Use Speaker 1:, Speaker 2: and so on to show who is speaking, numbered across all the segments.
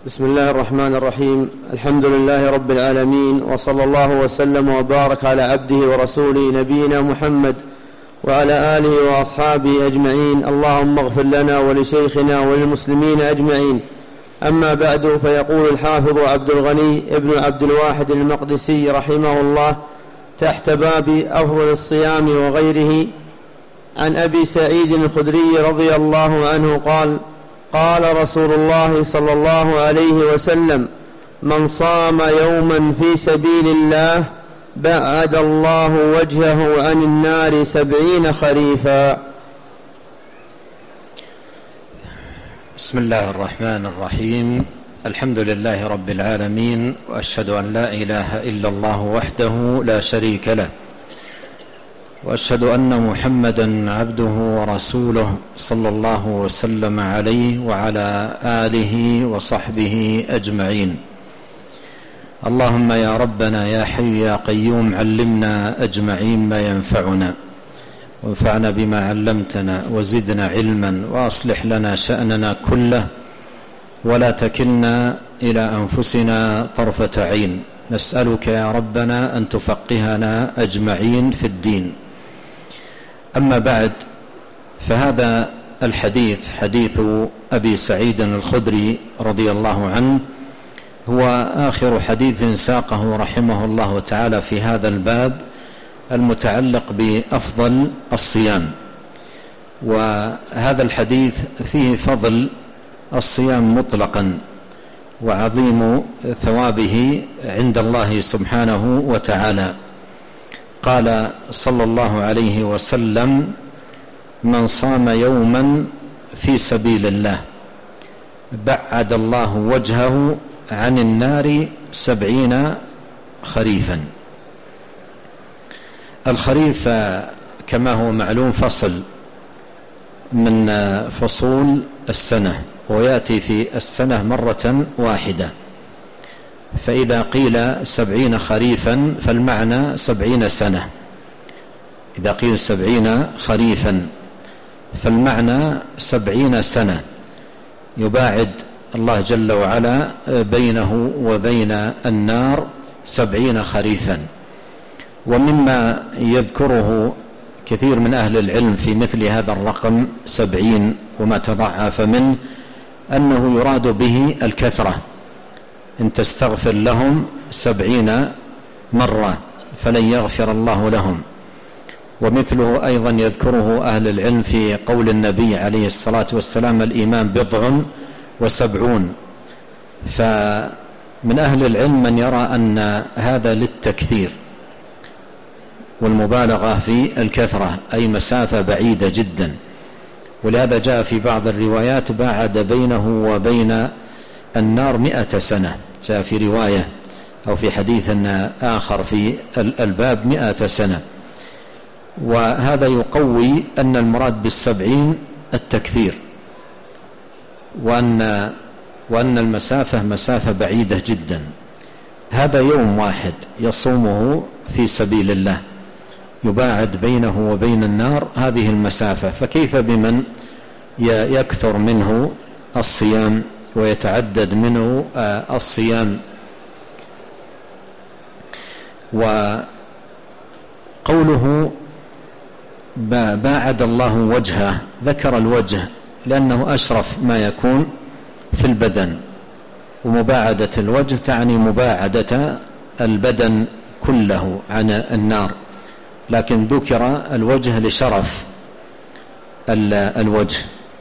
Speaker 1: بسم الله الرحمن الرحيم. الحمد لله رب العالمين، وصلى الله وسلم وبارك على عبده ورسوله نبينا محمد وعلى آله وأصحابه أجمعين. اللهم اغفر لنا ولشيخنا وللمسلمين أجمعين. أما بعد، فيقول الحافظ عبد الغني ابن عبد الواحد المقدسي رحمه الله تحت باب أفضل الصيام وغيره: عن أبي سعيد الخدري رضي الله عنه قال: قال رسول الله صلى الله عليه وسلم: من صام يوما في سبيل الله بعد الله وجهه عن النار 70 خريفا.
Speaker 2: بسم الله الرحمن الرحيم. الحمد لله رب العالمين، وأشهد أن لا إله إلا الله وحده لا شريك له، وأشهد أن محمدا عبده ورسوله صلى الله وسلم عليه وعلى آله وصحبه أجمعين. اللهم يا ربنا يا حي يا قيوم علمنا أجمعين ما ينفعنا، وانفعنا بما علمتنا، وزدنا علما، وأصلح لنا شأننا كله، ولا تكلنا إلى أنفسنا طرفة عين. نسألك يا ربنا أن تفقهنا أجمعين في الدين. أما بعد، فهذا الحديث حديث أبي سعيد الخدري رضي الله عنه هو آخر حديث ساقه رحمه الله تعالى في هذا الباب المتعلق بأفضل الصيام. وهذا الحديث فيه فضل الصيام مطلقا وعظيم ثوابه عند الله سبحانه وتعالى. قال صلى الله عليه وسلم: من صام يوما في سبيل الله بعد الله وجهه عن النار 70 خريفا. الخريف كما هو معلوم فصل من فصول السنة، ويأتي في السنة مرة واحدة، فإذا قيل 70 خريفا فالمعنى 70 سنة. إذا قيل 70 خريفا فالمعنى 70 سنة، يباعد الله جل وعلا بينه وبين النار 70 خريفا. ومما يذكره كثير من أهل العلم في مثل هذا الرقم 70 وما تضعف منه أنه يراد به الكثرة، إن تستغفر لهم 70 مرة فلن يغفر الله لهم. ومثله أيضا يذكره أهل العلم في قول النبي عليه الصلاة والسلام: الإيمان 70. فمن أهل العلم من يرى أن هذا للتكثير والمبالغة في الكثرة، أي مسافة بعيدة جدا. ولهذا جاء في بعض الروايات: باعد بينه وبين النار 100 سنة، جاء في رواية أو في حديث آخر في الباب 100 سنة. وهذا يقوي أن المراد بال70 التكثير، وأن المسافة مسافة بعيدة جدا. هذا يوم واحد يصومه في سبيل الله يباعد بينه وبين النار هذه المسافة، فكيف بمن يكثر منه الصيام ويتعدد منه الصيام؟ وقوله باعد الله وجهه، ذكر الوجه لأنه أشرف ما يكون في البدن، ومباعدة الوجه تعني مباعدة البدن كله عن النار، لكن ذكر الوجه لشرف الوجه.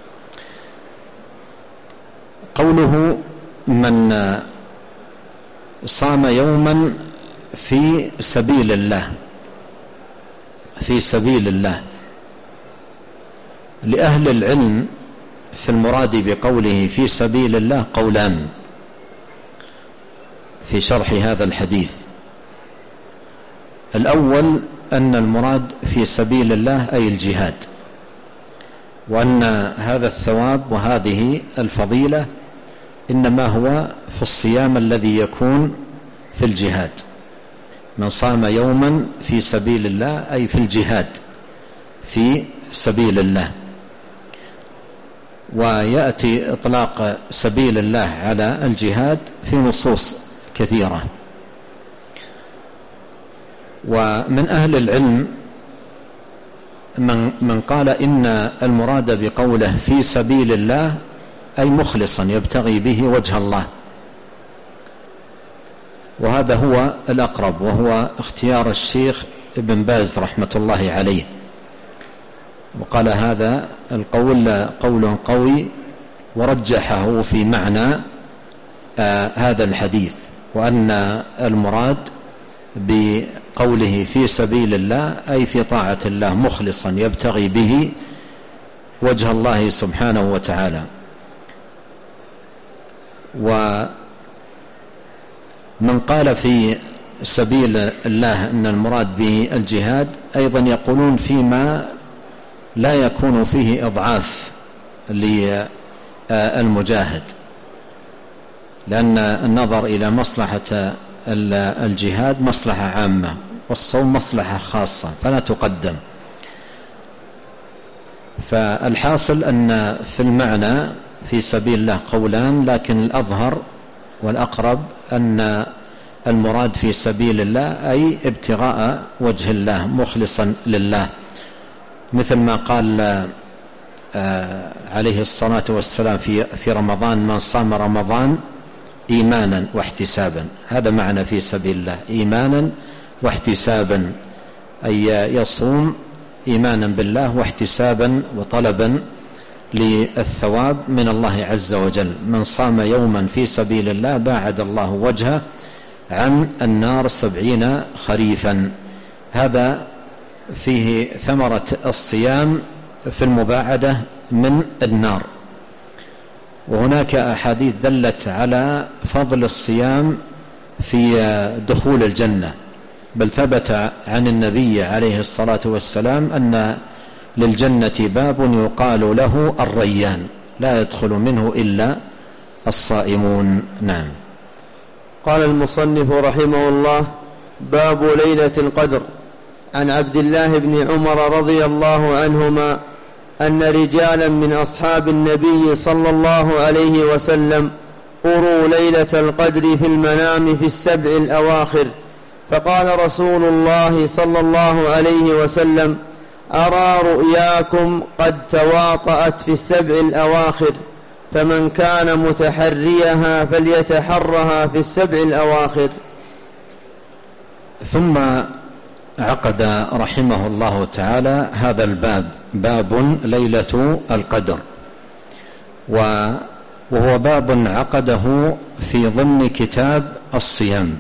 Speaker 2: قوله: من صام يوما في سبيل الله، في سبيل الله، لأهل العلم في المراد بقوله في سبيل الله قولان في شرح هذا الحديث. الأول أن المراد في سبيل الله أي الجهاد، وأن هذا الثواب وهذه الفضيلة إنما هو في الصيام الذي يكون في الجهاد. من صام يوما في سبيل الله أي في الجهاد في سبيل الله. ويأتي إطلاق سبيل الله على الجهاد في نصوص كثيرة. ومن أهل العلم من قال إن المراد بقوله في سبيل الله أي مخلصا يبتغي به وجه الله، وهذا هو الأقرب، وهو اختيار الشيخ ابن باز رحمة الله عليه، وقال هذا القول قول قوي ورجحه في معنى هذا الحديث، وأن المراد بقوله في سبيل الله أي في طاعة الله مخلصا يبتغي به وجه الله سبحانه وتعالى. ومن قال في سبيل الله أن المراد به الجهاد أيضا يقولون فيما لا يكون فيه إضعاف للمجاهد، لأن النظر إلى مصلحة الجهاد مصلحة عامة والصوم مصلحة خاصة فلا تقدم. فالحاصل أن في المعنى في سبيل الله قولان، لكن الأظهر والأقرب أن المراد في سبيل الله أي ابتغاء وجه الله مخلصا لله، مثل ما قال عليه الصلاة والسلام في رمضان: من صام رمضان إيمانا واحتسابا. هذا معنى في سبيل الله، إيمانا واحتسابا، أي يصوم إيمانا بالله واحتسابا وطلبا للثواب من الله عز وجل. من صام يوما في سبيل الله باعد الله وجهه عن النار 70 خريفا. هذا فيه ثمرة الصيام في المباعدة من النار. وهناك أحاديث دلت على فضل الصيام في دخول الجنة، بل ثبت عن النبي عليه الصلاة والسلام أن للجنة باب يقال له الريان لا يدخل منه إلا الصائمون. نعم.
Speaker 1: قال المصنف رحمه الله: باب ليلة القدر. عن عبد الله بن عمر رضي الله عنهما أن رجالا من أصحاب النبي صلى الله عليه وسلم أروا ليلة القدر في المنام في 7 الأواخر، فقال رسول الله صلى الله عليه وسلم: أرى رؤياكم قد تواطأت في 7 الأواخر، فمن كان متحريها فليتحرها في 7 الأواخر.
Speaker 2: ثم عقد رحمه الله تعالى هذا الباب، باب ليلة القدر، وهو باب عقده في ضمن كتاب الصيام،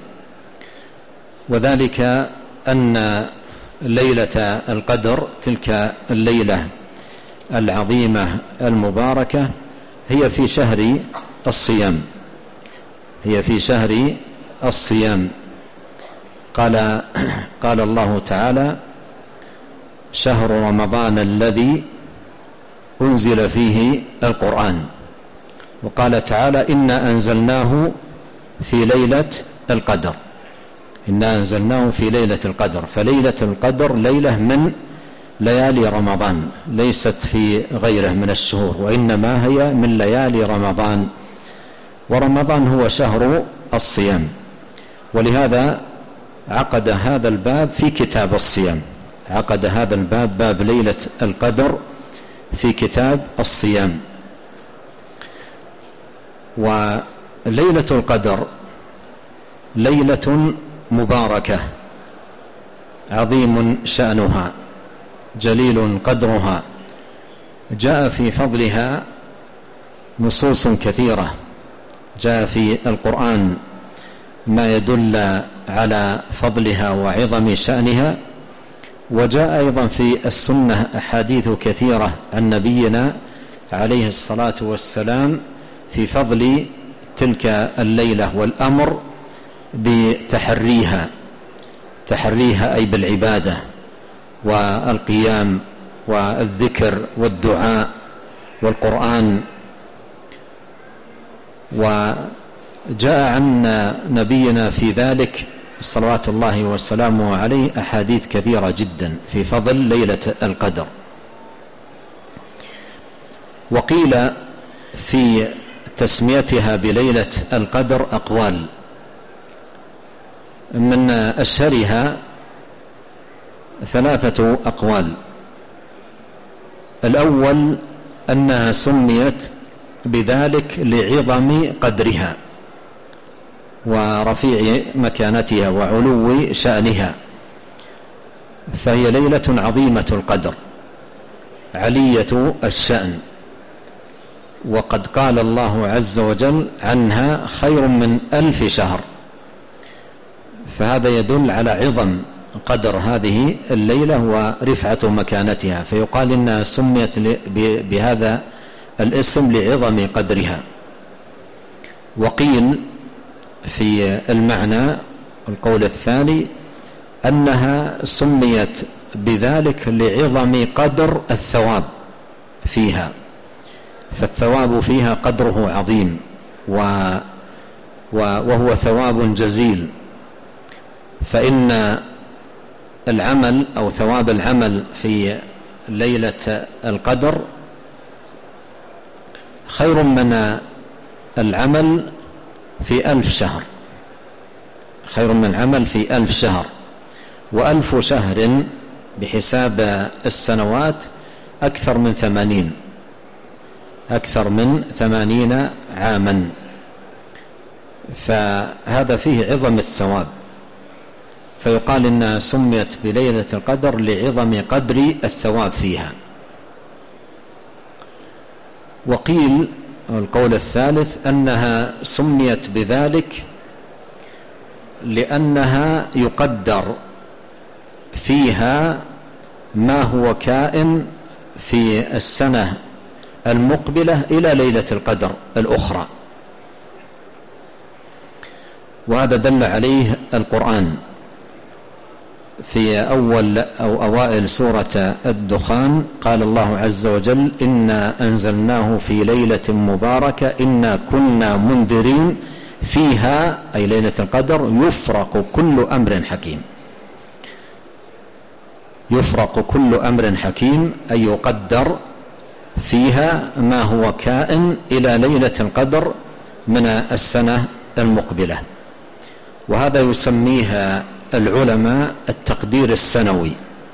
Speaker 2: وذلك أن ليلة القدر تلك الليلة العظيمة المباركة هي في شهر الصيام، هي في شهر الصيام. قال الله تعالى: شهر رمضان الذي أنزل فيه القرآن. وقال تعالى: إنا أنزلناه في ليلة القدر، إنا أنزلناه في ليلة القدر. فليلة القدر ليلة من ليالي رمضان، ليست في غيره من الشهور، وإنما هي من ليالي رمضان، ورمضان هو شهر الصيام. ولهذا عقد هذا الباب في كتاب الصيام، عقد هذا الباب باب ليلة القدر في كتاب الصيام. وليلة القدر ليلة مباركة عظيم شأنها جليل قدرها، جاء في فضلها نصوص كثيرة، جاء في القرآن ما يدل على فضلها وعظم شأنها، وجاء أيضا في السنة أحاديث كثيرة عن نبينا عليه الصلاة والسلام في فضل تلك الليلة والأمر بتحريها، تحريها أي بالعبادة والقيام والذكر والدعاء والقرآن. وجاء عن نبينا في ذلك صلوات الله وسلامه عليه أحاديث كثيرة جدا في فضل ليلة القدر. وقيل في تسميتها بليلة القدر أقوال، من أشهرها 3 أقوال. الأول أنها سميت بذلك لعظم قدرها ورفيع مكانتها وعلو شأنها، فهي ليلة عظيمة القدر علية الشأن، وقد قال الله عز وجل عنها خير من 1000 شهر، فهذا يدل على عظم قدر هذه الليلة ورفعة مكانتها، فيقال إنها سميت بهذا الاسم لعظم قدرها. وقيل في المعنى القول الثاني أنها سميت بذلك لعظم قدر الثواب فيها، فالثواب فيها قدره عظيم وهو ثواب جزيل، فإن العمل أو ثواب العمل في ليلة القدر خير من العمل في 1000 شهر، خير من العمل في 1000 شهر، و1000 شهر بحساب السنوات أكثر من 80 عاما، فهذا فيه عظم الثواب، فيقال إنها سميت بليلة القدر لعظم قدر الثواب فيها. وقيل القول الثالث أنها سميت بذلك لأنها يقدر فيها ما هو كائن في السنة المقبلة إلى ليلة القدر الأخرى، وهذا دل عليه القرآن في أول أو أوائل سورة الدخان، قال الله عز وجل إنا أنزلناه في ليلة مباركة إنا كنا منذرين فيها، أي ليلة القدر، يفرق كل أمر حكيم. يفرق كل أمر حكيم أي يقدر فيها ما هو كائن إلى ليلة القدر من السنة المقبلة، وهذا يسميها العلماء التقدير السنوي،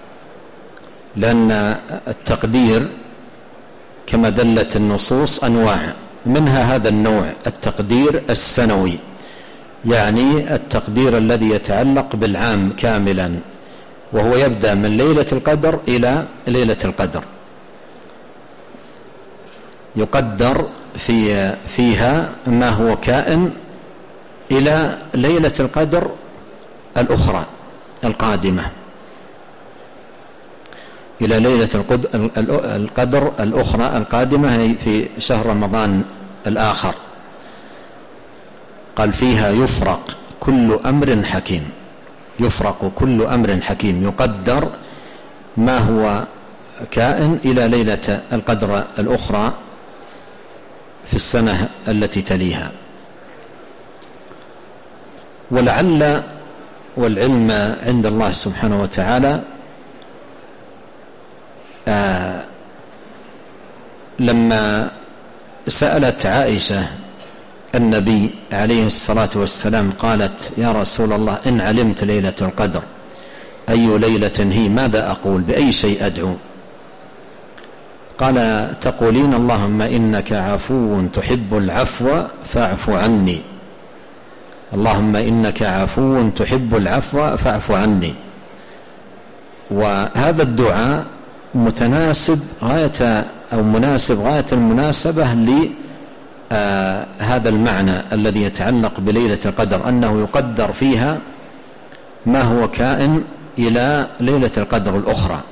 Speaker 2: لأن التقدير كما دلت النصوص أنواع، منها هذا النوع التقدير السنوي، يعني التقدير الذي يتعلق بالعام كاملا، وهو يبدأ من ليلة القدر إلى ليلة القدر، يقدر فيها ما هو كائن إلى ليلة القدر الأخرى القادمة، إلى ليلة القدر الأخرى القادمة في شهر رمضان الآخر. قال فيها يفرق كل أمر حكيم، يفرق كل أمر حكيم، يقدر ما هو كائن إلى ليلة القدر الأخرى في السنة التي تليها. ولعل والعلم عند الله سبحانه وتعالى لما سألت عائشة النبي عليه الصلاة والسلام قالت يا رسول الله إن علمت ليلة القدر أي ليلة هي ماذا أقول، بأي شيء أدعو؟ قال تقولين اللهم إنك عفو تحب العفو فاعف عني، اللهم إنك عفو تحب العفو فاعف عني. وهذا الدعاء متناسب غاية أو مناسب غاية المناسبة لهذا المعنى الذي يتعلق بليلة القدر، أنه يقدر فيها ما هو كائن إلى ليلة القدر الأخرى،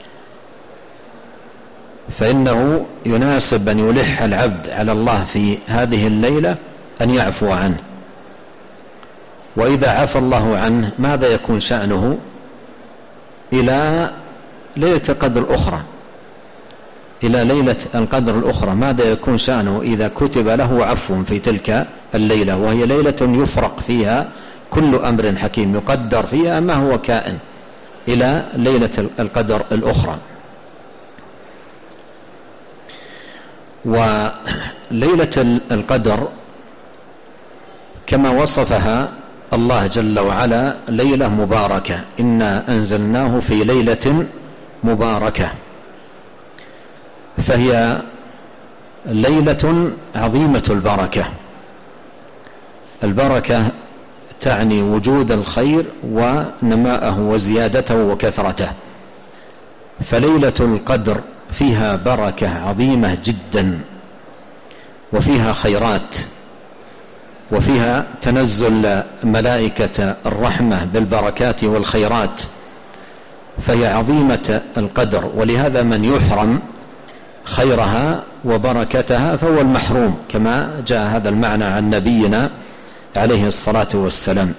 Speaker 2: فإنه يناسب أن يلح العبد على الله في هذه الليلة أن يعفو عنه، وإذا عفى الله عنه ماذا يكون شأنه إلى ليلة القدر الأخرى، إلى ليلة القدر الأخرى ماذا يكون شأنه إذا كتب له عفو في تلك الليلة، وهي ليلة يفرق فيها كل أمر حكيم، يقدر فيها ما هو كائن إلى ليلة القدر الأخرى. وليلة القدر كما وصفها الله جل وعلا ليلة مباركة، إنا أنزلناه في ليلة مباركة، فهي ليلة عظيمة البركة. البركة تعني وجود الخير ونماءه وزيادته وكثرته، فليلة القدر فيها بركة عظيمة جدا، وفيها خيرات، وفيها تنزل ملائكة الرحمة بالبركات والخيرات، فهي عظيمة القدر. ولهذا من يحرم خيرها وبركتها فهو المحروم، كما جاء هذا المعنى عن نبينا عليه الصلاة والسلام.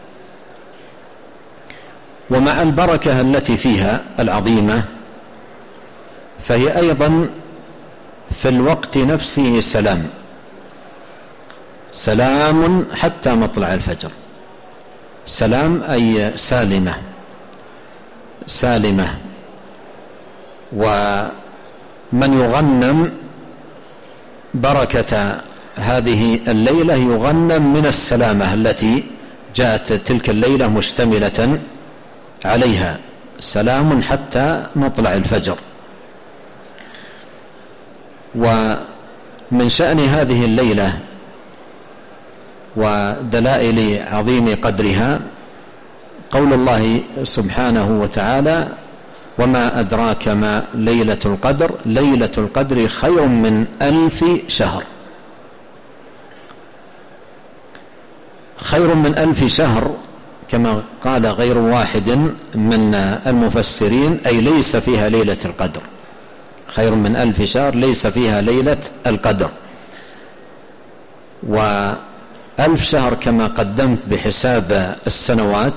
Speaker 2: ومع البركة التي فيها العظيمة، فهي أيضا في الوقت نفسه سلام حتى مطلع الفجر. سلام أي سالمة. ومن يغنم بركة هذه الليلة يغنم من السلامة التي جاءت تلك الليلة مشتملة عليها، سلام حتى مطلع الفجر. ومن شأن هذه الليلة ودلائل عظيم قدرها قول الله سبحانه وتعالى: وما أدراك ما ليلة القدر، ليلة القدر خير من 1000 شهر. خير من 1000 شهر كما قال غير واحد من المفسرين، أي ليس فيها ليلة القدر. خير من 1000 شهر ليس فيها ليلة القدر. و1000 شهر كما قدمت بحساب السنوات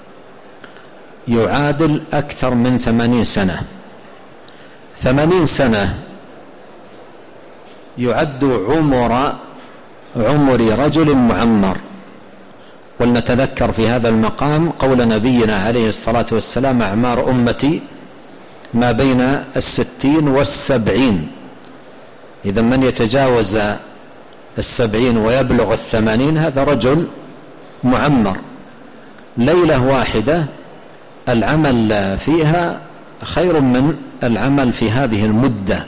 Speaker 2: يعادل أكثر من 80 سنة. 80 سنة يعد عمر رجل معمر. ولنتذكر في هذا المقام قول نبينا عليه الصلاة والسلام: أعمار أمتي ما بين 60 والسبعين. إذا من يتجاوز 70 ويبلغ 80 هذا رجل معمر. ليلة واحدة العمل فيها خير من العمل في هذه المدة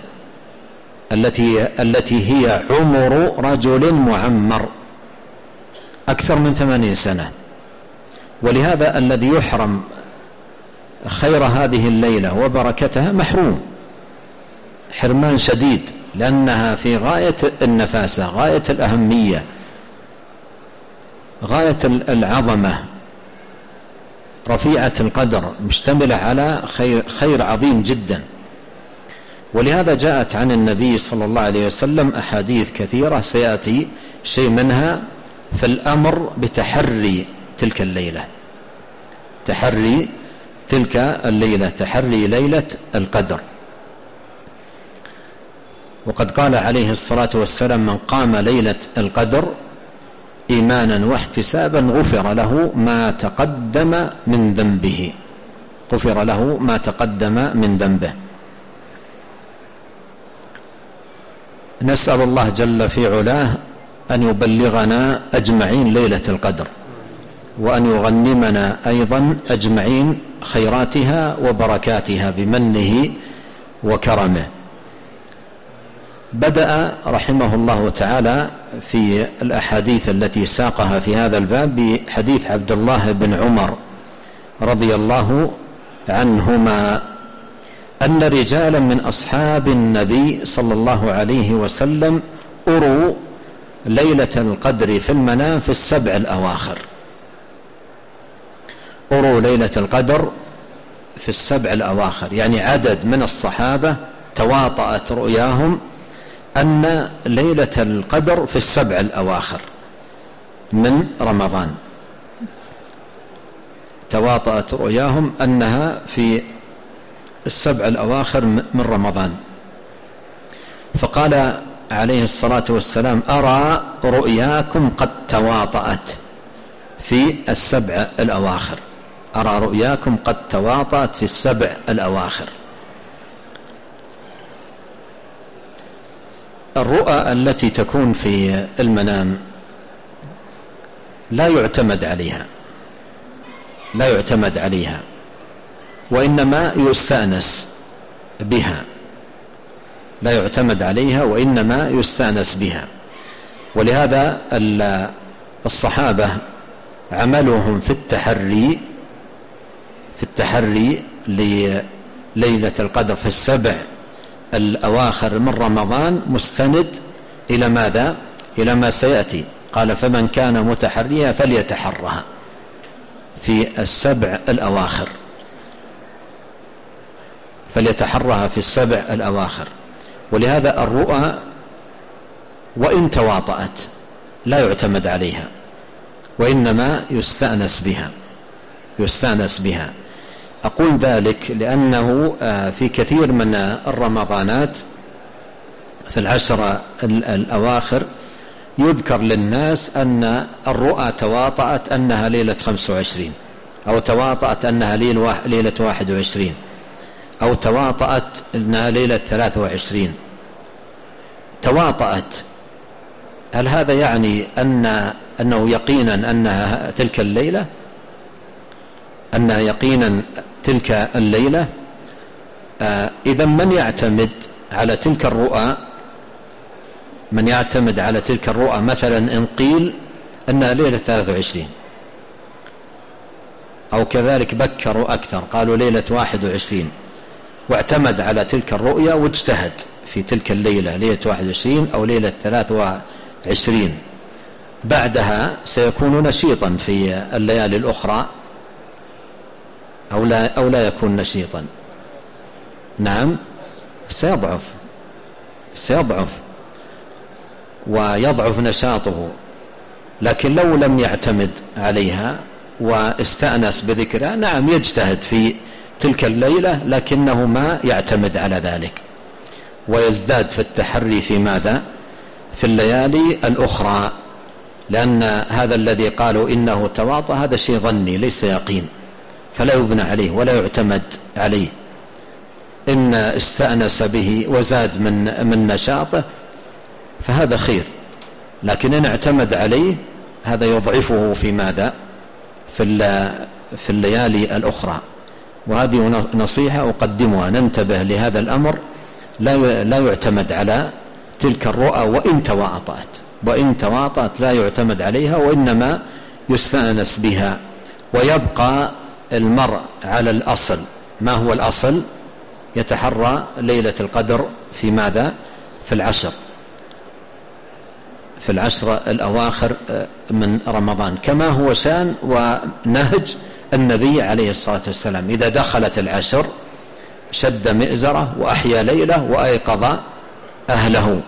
Speaker 2: التي هي عمر رجل معمر، أكثر من 80 سنة. ولهذا الذي يحرم خير هذه الليلة وبركتها محروم حرمان شديد، لأنها في غاية النفاسة، غاية الأهمية، غاية العظمة، رفيعة القدر، مشتملة على خير عظيم جدا. ولهذا جاءت عن النبي صلى الله عليه وسلم أحاديث كثيرة سيأتي شيء منها في الأمر بتحري تلك الليلة، تحري تلك الليلة، تحري ليلة القدر. وقد قال عليه الصلاة والسلام: من قام ليلة القدر إيمانا واحتسابا غفر له ما تقدم من ذنبه، غفر له ما تقدم من ذنبه. نسأل الله جل في علاه أن يبلغنا أجمعين ليلة القدر، وأن يغنمنا أيضا أجمعين خيراتها وبركاتها بمنه وكرمه. بدأ رحمه الله تعالى في الأحاديث التي ساقها في هذا الباب بحديث عبد الله بن عمر رضي الله عنهما أن رجالا من أصحاب النبي صلى الله عليه وسلم أروا ليلة القدر في المنام في 7 الأواخر. أروا ليلة القدر في 7 الأواخر، يعني عدد من الصحابة تواطأت رؤياهم أن ليلة القدر في 7 الأواخر من رمضان، تواطأت رؤياهم أنها في 7 الأواخر من رمضان. فقال عليه الصلاة والسلام: أرى رؤياكم قد تواطأت في 7 الأواخر، أرى رؤياكم قد تواطأت في 7 الأواخر. الرؤى التي تكون في المنام لا يعتمد عليها وإنما يستأنس بها، لا يعتمد عليها وإنما يستأنس بها. ولهذا الصحابة عملهم في التحري لليلة القدر في السبع الأواخر من رمضان مستند إلى ماذا؟ إلى ما سيأتي. قال فمن كان متحريا فليتحرها في السبع الأواخر، فليتحرها في السبع الأواخر. ولهذا الرؤى وإن تواطأت لا يعتمد عليها وإنما يستأنس بها. أقول ذلك لأنه في كثير من الرمضانات في العشر الأواخر يذكر للناس أن الرؤى تواطأت أنها ليلة 25، أو تواطأت أنها ليلة 21، أو تواطأت أنها ليلة 23. تواطأت، هل هذا يعني أنه يقينا أنها تلك الليلة؟ إذا من يعتمد على تلك الرؤى مثلا إن قيل أنها ليلة 23، أو كذلك بكروا أكثر قالوا ليلة 21 واعتمد على تلك الرؤيا واجتهد في تلك الليلة ليلة 21 أو ليلة 23، بعدها سيكون نشيطا في الليالي الأخرى أو لا يكون نشيطا؟ نعم، سيضعف ويضعف نشاطه. لكن لو لم يعتمد عليها واستأنس بذكرها، نعم يجتهد في تلك الليلة لكنه ما يعتمد على ذلك، ويزداد في التحري في ماذا؟ في الليالي الأخرى. لأن هذا الذي قالوا إنه تواطأ هذا شيء ظني ليس يقين، فلا يبنى عليه ولا يعتمد عليه. إن استأنس به وزاد من نشاطه فهذا خير، لكن إن اعتمد عليه هذا يضعفه في ماذا؟ في الليالي الأخرى. وهذه نصيحة أقدمها، ننتبه لهذا الأمر، لا يعتمد على تلك الرؤى وإن تواطأت لا يعتمد عليها وإنما يستأنس بها. ويبقى المرء على الأصل. ما هو الأصل؟ يتحرى ليلة القدر في ماذا؟ في العشر الأواخر من رمضان، كما هو شان ونهج النبي عليه الصلاة والسلام. إذا دخلت العشر شد مئزره وأحيا ليله وأيقظ أهله،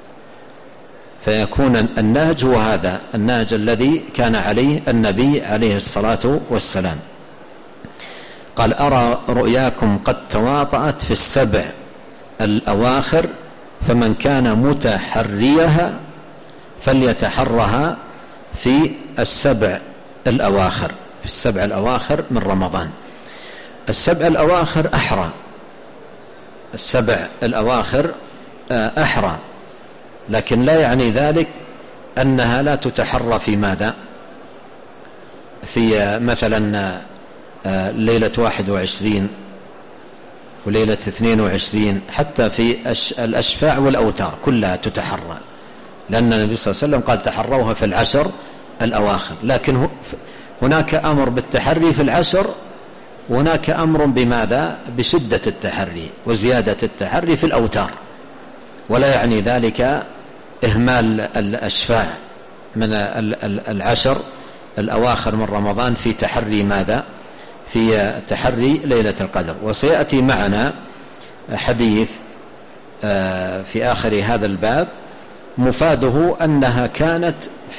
Speaker 2: فيكون النهج هو هذا النهج الذي كان عليه النبي عليه الصلاة والسلام. قال أرى رؤياكم قد تواطأت في السبع الأواخر فمن كان متحريها فليتحرها في السبع الأواخر من رمضان. السبع الأواخر أحرى، لكن لا يعني ذلك أنها لا تتحرى في ماذا؟ في مثلا ليلة 21 وليلة 22، حتى في الأشفاع والأوتار كلها تتحرى، لأن النبي صلى الله عليه وسلم قال تحروها في العشر الأواخر. لكن هناك أمر بالتحري في العشر، وهناك أمر بماذا؟ بشدة التحري وزيادة التحري في الأوتار. ولا يعني ذلك إهمال الأشفاع من العشر الأواخر من رمضان في تحري ماذا؟ في تحري ليلة القدر. وسيأتي معنا حديث في آخر هذا الباب مفاده أنها كانت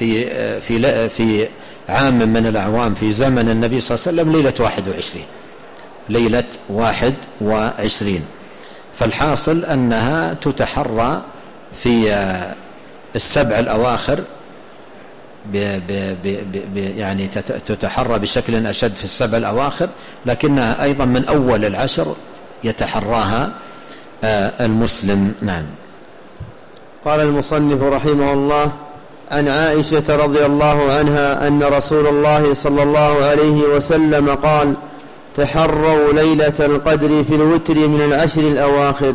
Speaker 2: في عام من الأعوام في زمن النبي صلى الله عليه وسلم ليلة 21. فالحاصل أنها تتحرى في السبع الأواخر يعني تتحرى بشكل أشد في السبع الأواخر، لكنها أيضا من أول العشر يتحراها المسلم. نعم.
Speaker 1: قال المصنف رحمه الله: عن عائشة رضي الله عنها أن رسول الله صلى الله عليه وسلم قال: تحروا ليلة القدر في الوتر من العشر الأواخر.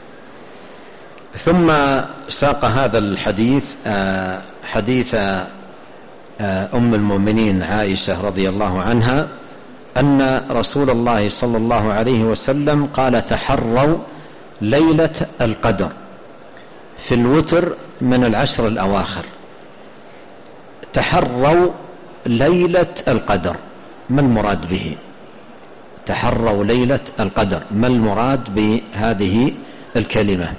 Speaker 2: ثم ساق هذا الحديث حديث أم المؤمنين عائشة رضي الله عنها أن رسول الله صلى الله عليه وسلم قال: تحروا ليلة القدر في الوتر من العشر الأواخر. تحروا ليلة القدر، ما المراد به؟ تحروا ليلة القدر، ما المراد بهذه الكلمة؟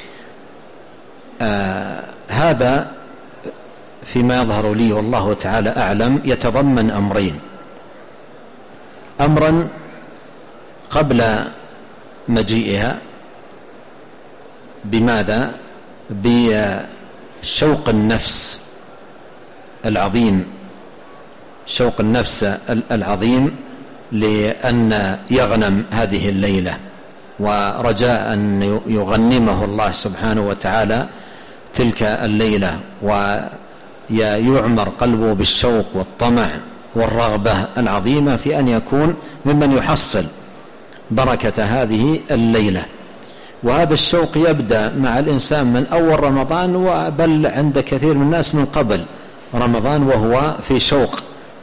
Speaker 2: هذا فيما يظهر لي والله تعالى أعلم يتضمن أمرين: أمرا قبل مجيئها، بماذا؟ بشوق النفس العظيم، شوق النفس العظيم لأن يغنم هذه الليلة، ورجاء أن يغنمه الله سبحانه وتعالى تلك الليلة، ويعمر قلبه بالشوق والطمع والرغبة العظيمة في أن يكون ممن يحصل بركة هذه الليلة. وهذا الشوق يبدأ مع الإنسان من أول رمضان، وبل عند كثير من الناس من قبل رمضان، وهو في شوق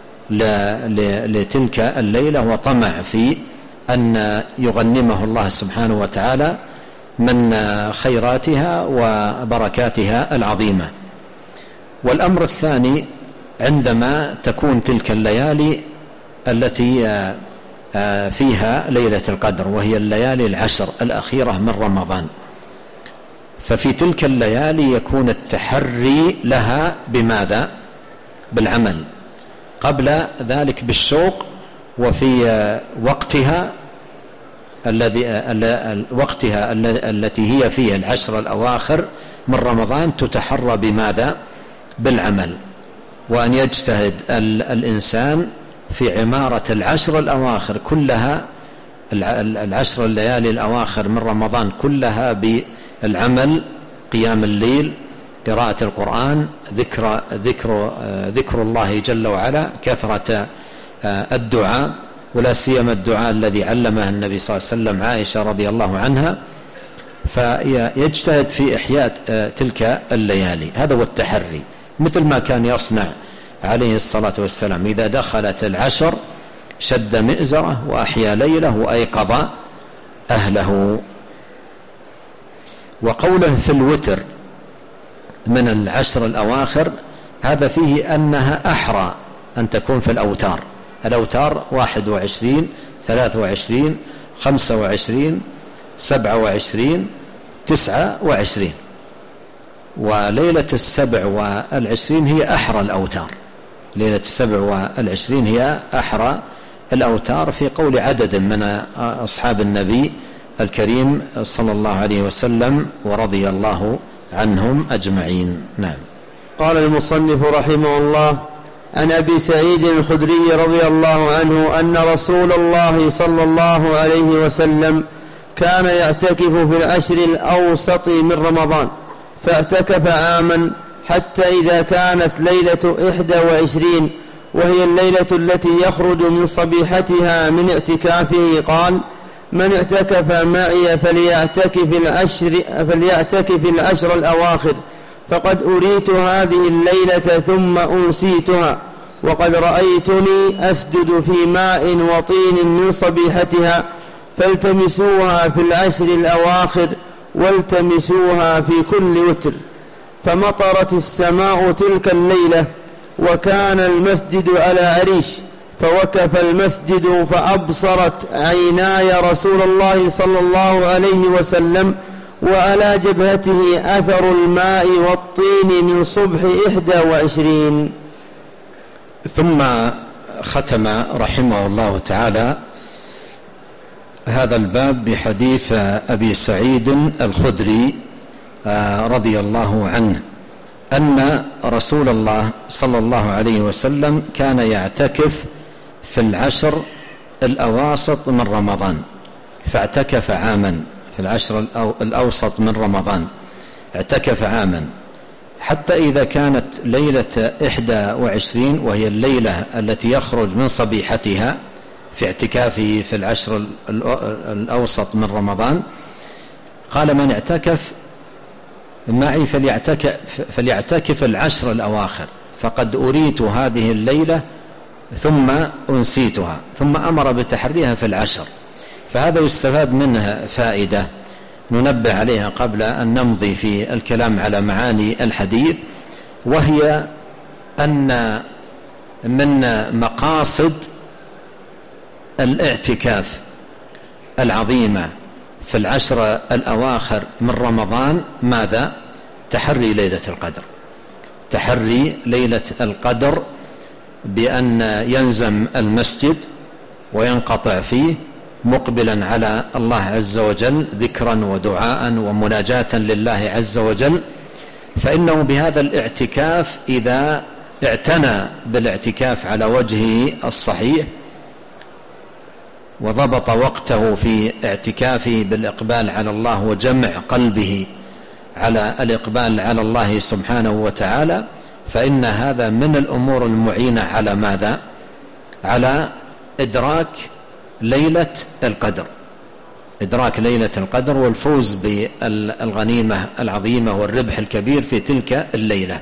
Speaker 2: لتلك الليلة وطمع في أن يغنمه الله سبحانه وتعالى من خيراتها وبركاتها العظيمة. والأمر الثاني عندما تكون تلك الليالي التي فيها ليلة القدر، وهي الليالي العشر الأخيرة من رمضان، ففي تلك الليالي يكون التحري لها بماذا؟ بالعمل، قبل ذلك بالشوق، وفي وقتها التي هي فيها العشر الأواخر من رمضان تتحرى بماذا؟ بالعمل، وأن يجتهد الإنسان في عمارة العشر الأواخر كلها، العشر الليالي الأواخر من رمضان كلها بالعمل، قيام الليل، قراءة القرآن، ذكر الله جل وعلا، كثرة الدعاء، ولا سيما الدعاء الذي علمه النبي صلى الله عليه وسلم عائشة رضي الله عنها، فيجتهد في إحياء تلك الليالي. هذا هو التحري، مثل ما كان يصنع عليه الصلاة والسلام إذا دخلت العشر شد مئزره وأحيا ليله وأيقظ أهله. وقوله في الوتر من العشر الأواخر، هذا فيه أنها أحرى أن تكون في الأوتار. الأوتار 21 23 25 27 29، وليلة 27 هي أحرى الأوتار. ليلة 27 هي أحرى الأوتار في قول عدد من أصحاب النبي الكريم صلى الله عليه وسلم ورضي الله عنهم أجمعين. نعم.
Speaker 1: قال المصنف رحمه الله: عن أبي سعيد الخدري رضي الله عنه أن رسول الله صلى الله عليه وسلم كان يعتكف في العشر الأوسط من رمضان، فاعتكف عاما حتى إذا كانت ليلة 21 وهي الليلة التي يخرج من صبيحتها من اعتكافه قال: من اعتكف معي فليعتكف العشر الأواخر، فقد أريت هذه الليلة ثم أنسيتها، وقد رأيتني أسجد في ماء وطين من صبيحتها، فالتمسوها في العشر الأواخر والتمسوها في كل وتر. فمطرت السماء تلك الليلة، وكان المسجد على عريش، فوقف المسجد فأبصرت عيناي رسول الله صلى الله عليه وسلم، وعلى جبهته أثر الماء والطين من صبح 21.
Speaker 2: ثم ختم رحمه الله تعالى هذا الباب بحديث أبي سعيد الخدري رضي الله عنه أن رسول الله صلى الله عليه وسلم كان يعتكف في العشر الأواسط من رمضان، فاعتكف عاما في العشر الأوسط من رمضان اعتكف عاما، حتى إذا كانت ليلة 21 وهي الليلة التي يخرج من صبيحتها في اعتكافه في العشر الأوسط من رمضان، قال: من اعتكف معي فليعتكف العشر الأواخر، فقد أريت هذه الليلة ثم أنسيتها، ثم أمر بتحريها في العشر. فهذا يستفاد منها فائدة ننبه عليها قبل أن نمضي في الكلام على معاني الحديث، وهي أن من مقاصد الاعتكاف العظيمة في العشر الأواخر من رمضان ماذا؟ تحري ليلة القدر. تحري ليلة القدر بأن ينزم المسجد وينقطع فيه مقبلا على الله عز وجل ذكرا ودعاء ومناجاة لله عز وجل، فإنه بهذا الاعتكاف إذا اعتنى بالاعتكاف على وجهه الصحيح وضبط وقته في اعتكافه بالإقبال على الله وجمع قلبه على الإقبال على الله سبحانه وتعالى، فإن هذا من الأمور المعينة على ماذا؟ على إدراك ليلة القدر، إدراك ليلة القدر والفوز بالغنيمة العظيمة والربح الكبير في تلك الليلة.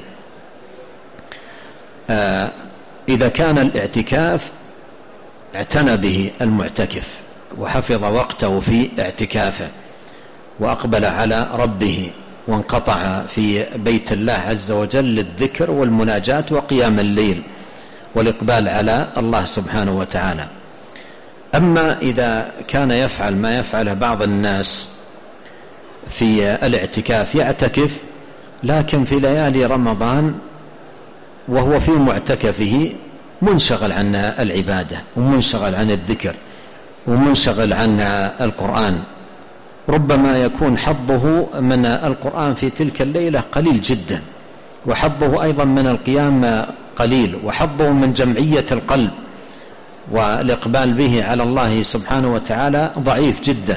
Speaker 2: إذا كان الاعتكاف اعتنى به المعتكف وحفظ وقته في اعتكافه وأقبل على ربه وانقطع في بيت الله عز وجل للذكر والمناجاة وقيام الليل والإقبال على الله سبحانه وتعالى. أما إذا كان يفعل ما يفعله بعض الناس في الاعتكاف، يعتكف لكن في ليالي رمضان وهو في معتكفه منشغل عن العبادة ومنشغل عن الذكر ومنشغل عن القرآن، ربما يكون حظه من القرآن في تلك الليلة قليل جدا، وحظه أيضا من القيام قليل، وحظه من جمعية القلب والإقبال به على الله سبحانه وتعالى ضعيف جدا،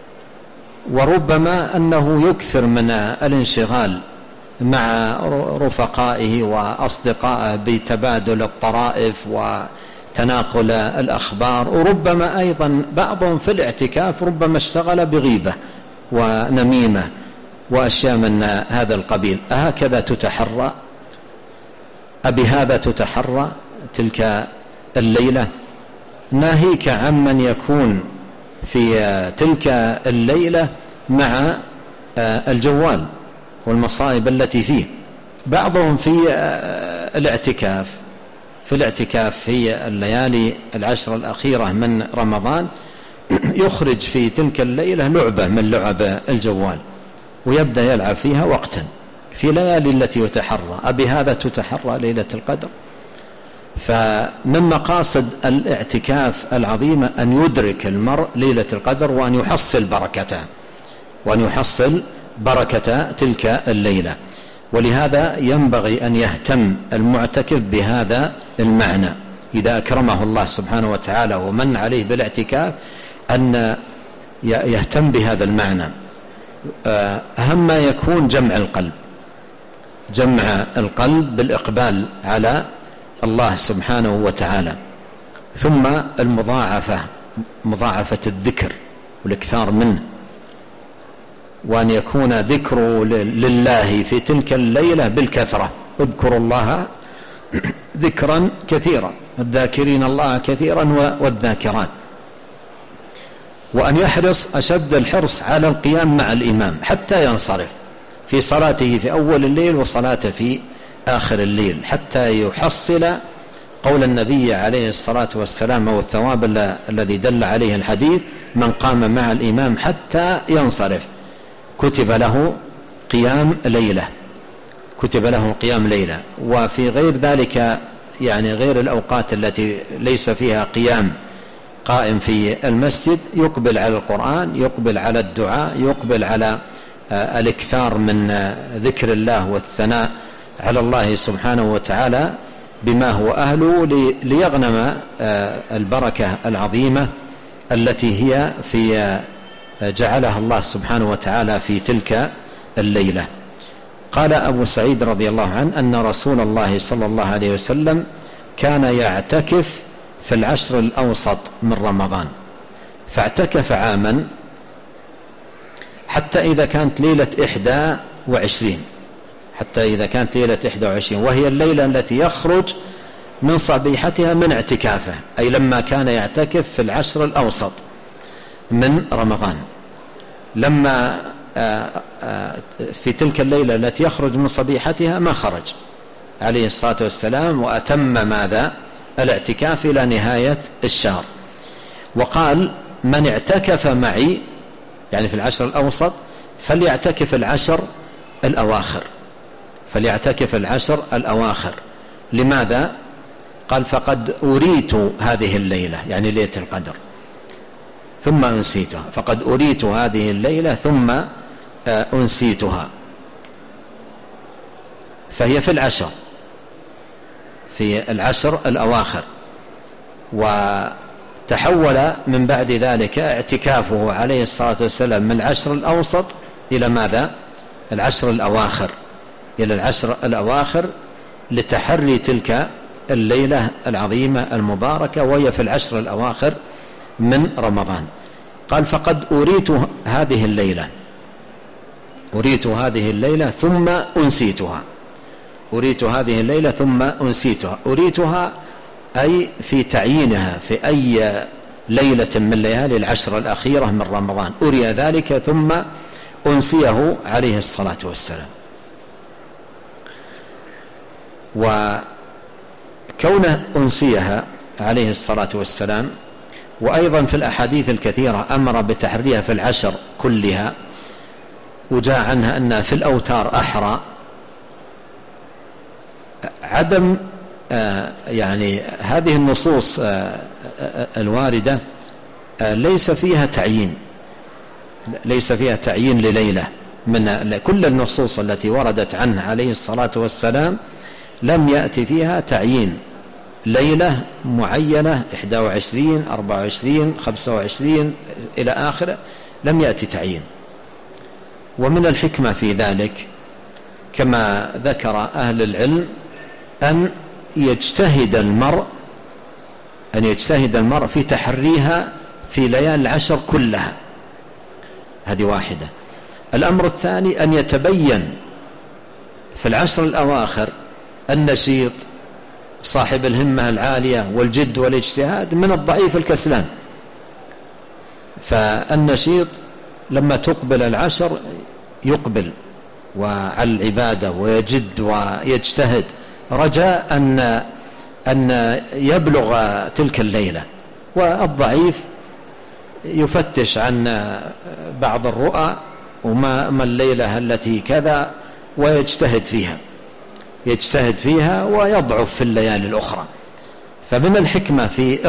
Speaker 2: وربما أنه يكثر من الانشغال مع رفقائه وأصدقائه بتبادل الطرائف وتناقل الأخبار، وربما أيضا بعضهم في الاعتكاف ربما اشتغل بغيبة ونميمة وأشياء من هذا القبيل. أهكذا تتحرى؟ أبهذا تتحرى تلك الليلة؟ ناهيك عمن يكون في تلك الليلة مع الجوال والمصائب التي فيه. بعضهم في الاعتكاف في الليالي العشر الأخيرة من رمضان يخرج في تلك الليلة لعبة من لعب الجوال ويبدأ يلعب فيها وقتا في ليالي التي يتحرى. أبهذا تتحرى ليلة القدر؟ فمن مقاصد الاعتكاف العظيمة أن يدرك المرء ليلة القدر وأن يحصل بركة تلك الليلة. ولهذا ينبغي أن يهتم المعتكف بهذا المعنى إذا أكرمه الله سبحانه وتعالى ومن عليه بالاعتكاف، أن يهتم بهذا المعنى. أهم ما يكون جمع القلب بالإقبال على الله سبحانه وتعالى، ثم مضاعفة الذكر والإكثار منه، وأن يكون ذكره لله في تلك الليلة بالكثرة. اذكروا الله ذكرا كثيرا، الذاكرين الله كثيرا والذاكرات. وأن يحرص أشد الحرص على القيام مع الإمام حتى ينصرف في صلاته في أول الليل وصلاته في آخر الليل، حتى يحصل قول النبي عليه الصلاة والسلام والثواب الذي دل عليه الحديث: من قام مع الإمام حتى ينصرف كتب له قيام ليلة. وفي غير ذلك، يعني غير الأوقات التي ليس فيها قائم في المسجد، يقبل على القرآن، يقبل على الدعاء، يقبل على الإكثار من ذكر الله والثناء على الله سبحانه وتعالى بما هو أهله، ليغنم البركة العظيمة التي هي في جعلها الله سبحانه وتعالى في تلك الليلة. قال أبو سعيد رضي الله عنه أن رسول الله صلى الله عليه وسلم كان يعتكف في العشر الأوسط من رمضان، فاعتكف عاما حتى إذا كانت ليلة 21 وهي الليلة التي يخرج من صبيحتها من اعتكافه، أي لما كان يعتكف في العشر الأوسط من رمضان، لما في تلك الليلة التي يخرج من صبيحتها ما خرج عليه الصلاة والسلام، وأتم ماذا؟ الاعتكاف إلى نهاية الشهر. وقال: من اعتكف معي يعني في العشر الأوسط فليعتكف العشر الأواخر. لماذا؟ قال: فقد أريت هذه الليلة، يعني ليلة القدر، ثم أنسيتها، فقد أريت هذه الليلة ثم أنسيتها، فهي في العشر الأواخر. وتحول من بعد ذلك اعتكافه عليه الصلاة والسلام من العشر الأوسط إلى ماذا؟ العشر الأواخر لتحري تلك الليلة العظيمة المباركة، وهي في العشر الأواخر من رمضان. قال: فقد أريت هذه الليلة ثم أنسيتها. أريتها أي في تعيينها في أي ليلة من ليالي العشر الأخيرة من رمضان، أري ذلك ثم أنسيه عليه الصلاة والسلام. وكونه أنسيها عليه الصلاة والسلام، وأيضا في الأحاديث الكثيرة أمر بتحريها في العشر كلها، وجاء عنها أنها في الأوتار أحرى. عدم يعني هذه النصوص الواردة ليس فيها تعيين لليلة، من كل النصوص التي وردت عنه عليه الصلاة والسلام لم يأتي فيها تعيين ليلة معينة 21 24 25 إلى آخره، لم يأتي تعيين. ومن الحكمة في ذلك كما ذكر أهل العلم أن يجتهد المرء في تحريها في ليالي العشر كلها. هذه واحدة. الأمر الثاني أن يتبين في العشر الأواخر النشيط صاحب الهمة العالية والجد والاجتهاد من الضعيف الكسلان. فالنشيط لما تقبل العشر يقبل وعلى العبادة ويجد ويجتهد رجاء أن يبلغ تلك الليلة، والضعيف يفتش عن بعض الرؤى وما الليلة التي كذا ويجتهد فيها ويضعف في الليالي الأخرى. فمن الحكمة في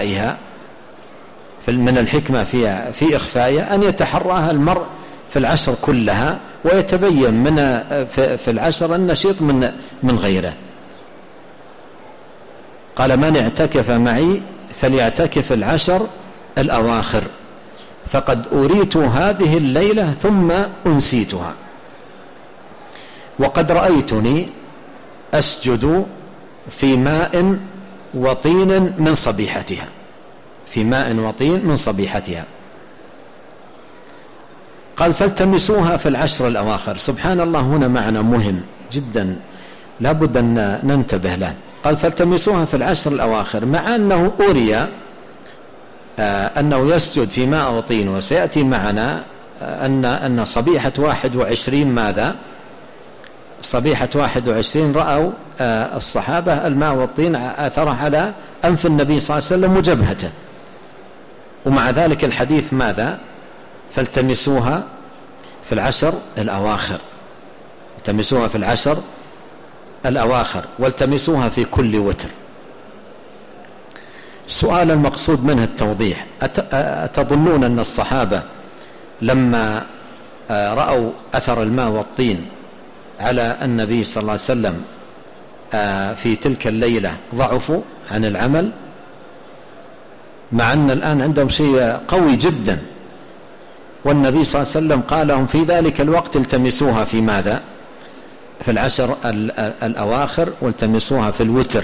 Speaker 2: إخفائها أن يتحراها المرء في العشر كلها، ويتبين في العشر النشيط من غيره. قال: من اعتكف معي فليعتكف العشر الأواخر، فقد أريت هذه الليلة ثم أنسيتها، وقد رأيتني أسجد في ماء وطين من صبيحتها. قال: فالتمسوها في العشر الأواخر. سبحان الله، هنا معنى مهم جدا لابد أن ننتبه له. قال: فالتمسوها في العشر الأواخر، مع أنه أري أنه يسجد في ماء وطين. وسيأتي معنا أن صبيحة 21 ماذا؟ صبيحة 21 رأوا الصحابة الماء والطين أثره على أنف النبي صلى الله عليه وسلم وجبهته، ومع ذلك الحديث ماذا؟ فالتمسوها في العشر الأواخر، والتمسوها في كل وتر. السؤال المقصود منه التوضيح: أتظنون أن الصحابة لما رأوا أثر الماء والطين على النبي صلى الله عليه وسلم في تلك الليلة ضعفوا عن العمل، مع أن الآن عندهم شيء قوي جدا، والنبي صلى الله عليه وسلم قال لهم في ذلك الوقت التمسوها في ماذا؟ في العشر الأواخر والتمسوها في الوتر.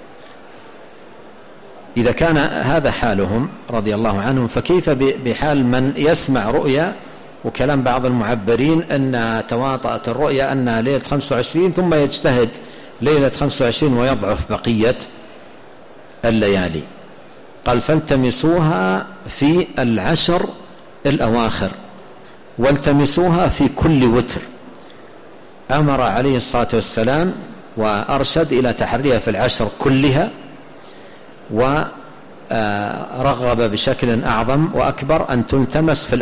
Speaker 2: إذا كان هذا حالهم رضي الله عنهم، فكيف بحال من يسمع رؤيا وكلام بعض المعبرين أن تواطأت الرؤيا أنها ليلة 25 ثم يجتهد ليلة 25 ويضعف بقية الليالي؟ قال فالتمسوها في العشر الأواخر والتمسوها في كل وتر. أمر عليه الصلاة والسلام وأرشد إلى تحريها في العشر كلها، ورغب بشكل أعظم وأكبر أن تلتمس في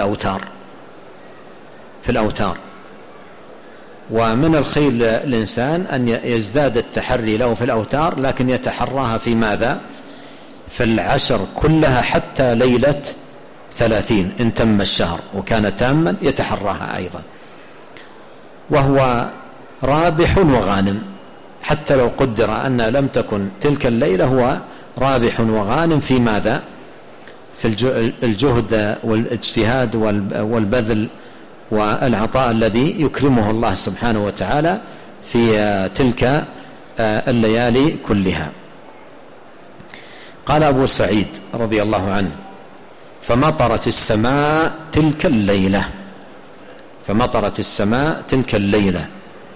Speaker 2: الأوتار. ومن الخير للإنسان أن يزداد التحري له في الأوتار، لكن يتحراها في ماذا؟ في العشر كلها حتى ليلة 30 إن تم الشهر وكان تاما يتحراها أيضا، وهو رابح وغانم. حتى لو قدر أن لم تكن تلك الليلة هو رابح وغانم في ماذا؟ في الجهد والاجتهاد والبذل والعطاء الذي يكرمه الله سبحانه وتعالى في تلك الليالي كلها. قال أبو سعيد رضي الله عنه فمطرت السماء تلك الليلة. فمطرت السماء تلك الليلة،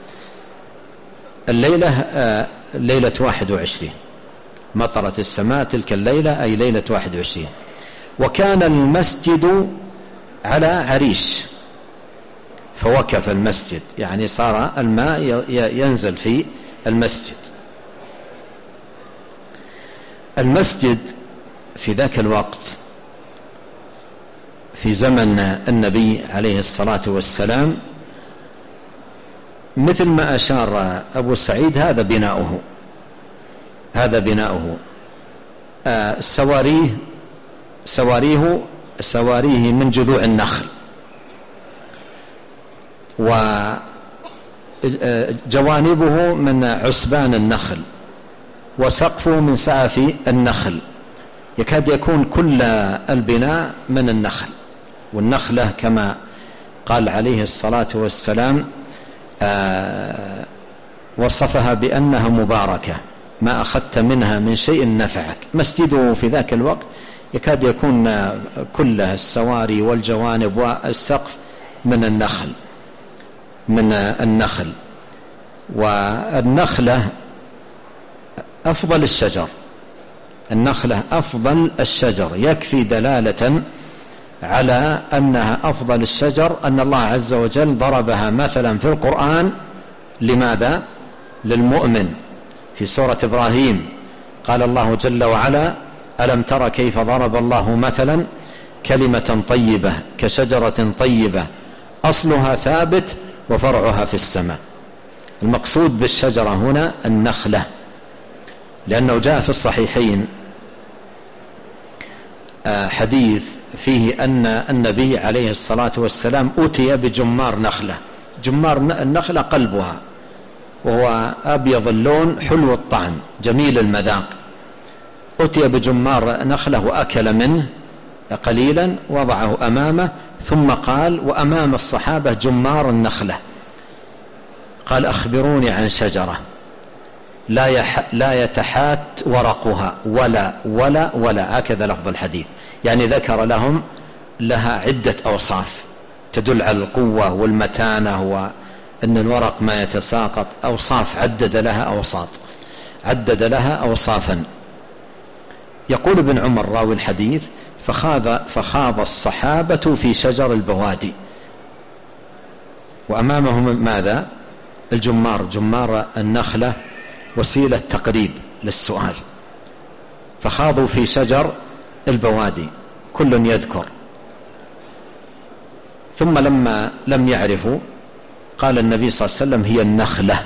Speaker 2: ليلة 21. مطرت السماء تلك الليلة أي ليلة 21. وكان المسجد على عريش، فوقف المسجد، يعني صار الماء ينزل في المسجد. المسجد في ذاك الوقت في زمن النبي عليه الصلاة والسلام مثل ما أشار أبو سعيد هذا بناؤه. سواريه من جذوع النخل، وجوانبه من عسبان النخل، وسقفه من سعف النخل. يكاد يكون كل البناء من النخل. والنخلة كما قال عليه الصلاة والسلام وصفها بأنها مباركة، ما أخذت منها من شيء نفعك. مسجده في ذاك الوقت يكاد يكون كل السواري والجوانب والسقف من النخل. والنخلة أفضل الشجر، النخلة أفضل الشجر. يكفي دلالة على أنها أفضل الشجر أن الله عز وجل ضربها مثلا في القرآن. لماذا؟ للمؤمن. في سورة إبراهيم قال الله جل وعلا ألم تر كيف ضرب الله مثلا كلمة طيبة كشجرة طيبة أصلها ثابت وفرعها في السماء. المقصود بالشجرة هنا النخلة، لأنه جاء في الصحيحين حديث فيه أن النبي عليه الصلاة والسلام أتي بجمار نخلة. جمار النخلة قلبها، وهو أبيض اللون حلو الطعم جميل المذاق. أتي بجمار نخلة وأكل منه قليلا، وضعه أمامه، ثم قال وأمام الصحابة جمار النخلة، قال أخبروني عن شجرة لا يتحات ورقها ولا هكذا لفظ الحديث. يعني ذكر لها عدة أوصاف تدل على القوة والمتانة وأن الورق ما يتساقط. أوصاف عدد لها أوصافا. يقول ابن عمر راوي الحديث فخاض الصحابة في شجر البوادي، وأمامهم ماذا؟ جمار النخلة، وسيلة تقريب للسؤال. فخاضوا في شجر البوادي كل يذكر. ثم لما لم يعرفوا قال النبي صلى الله عليه وسلم هي النخلة.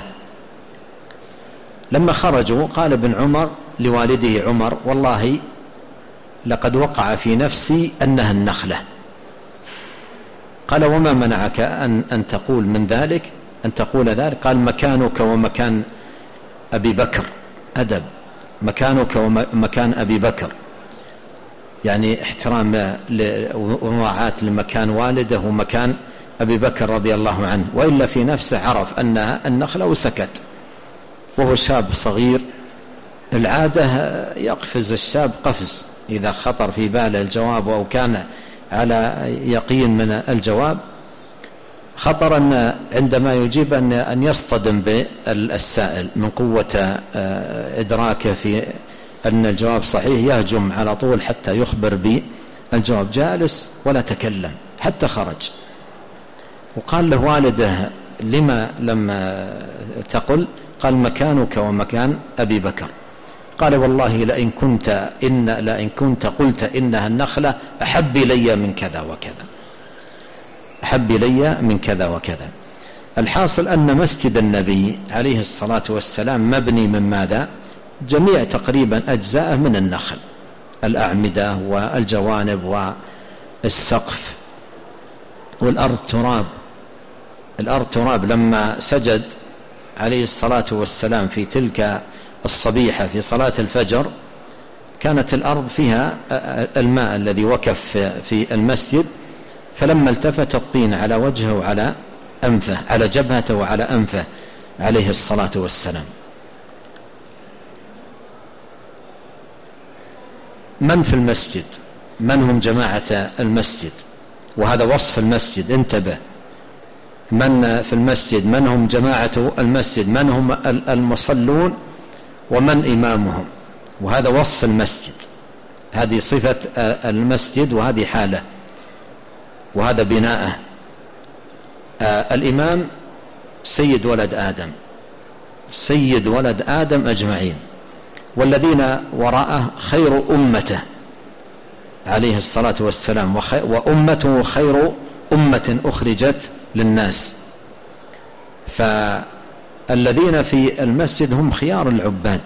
Speaker 2: لما خرجوا قال ابن عمر لوالده عمر والله لقد وقع في نفسي أنها النخلة. قال وما منعك أن تقول من ذلك، أن تقول ذلك؟ قال مكانك ومكان أبي بكر أدب، مكانك ومكان أبي بكر، يعني احترام ومراعاة لمكان والده ومكان أبي بكر رضي الله عنه، وإلا في نفسه عرف أنها النخلة وسكت، وهو شاب صغير. العادة يقفز الشاب قفز إذا خطر في باله الجواب أو كان على يقين من الجواب، خطر أن عندما يجيب أن يصطدم بالسائل من قوة إدراكه في أن الجواب صحيح، يهجم على طول حتى يخبر بالجواب. جالس ولا تكلم حتى خرج، وقال له والده: لما لم تقل؟ قال: مكانك ومكان أبي بكر. قال: والله لئن كنت قلت إنها النخلة أحب إلي من كذا وكذا، أحب إلي من كذا وكذا. الحاصل أن مسجد النبي عليه الصلاة والسلام مبني من ماذا؟ جميع تقريبا أجزاءه من النخل، الأعمدة والجوانب والسقف، والأرض تراب. الأرض تراب. لما سجد عليه الصلاة والسلام في تلك الصبيحة في صلاة الفجر، كانت الأرض فيها الماء الذي وقف في المسجد، فلما التفت الطين على وجهه وعلى أنفه، على جبهته وعلى أنفه عليه الصلاة والسلام. من في المسجد؟ من هم جماعة المسجد؟ وهذا وصف المسجد، انتبه. من في المسجد؟ من هم جماعة المسجد؟ من هم المصلون؟ ومن إمامهم؟ وهذا وصف المسجد، هذه صفة المسجد، وهذه حاله، وهذا بناءه. الإمام سيد ولد آدم، سيد ولد آدم أجمعين، والذين وراءه خير أمته عليه الصلاة والسلام، وأمته خير أمة أخرجت للناس. فالذين في المسجد هم خيار العباد